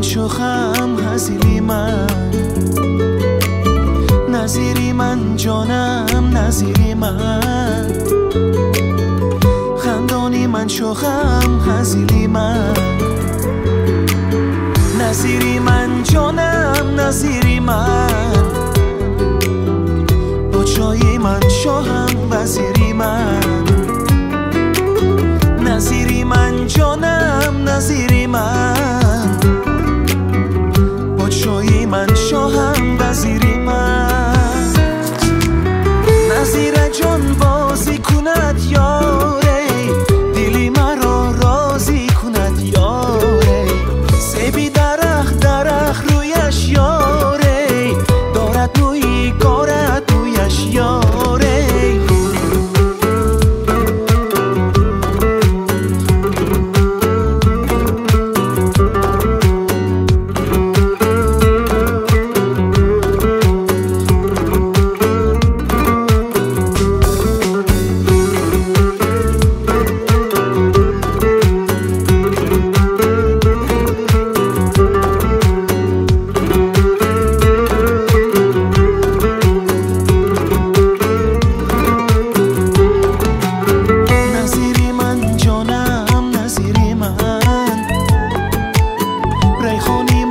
شوخم هزیلی من، نظیری من جانم نظیری من، خندانی من شوخم هزیلی من، نظیری من جانم نظیری من، با چایی من شوهم وزیری من، نظیری من جانم نظیری من، با چایی من شوهم وزیری من. نظیر جان بازی کند یاره، دلی مرا راضی کند یاره، سیبی درخت رویش یاره، دارد مویی کارد مویش یاره. ریخونی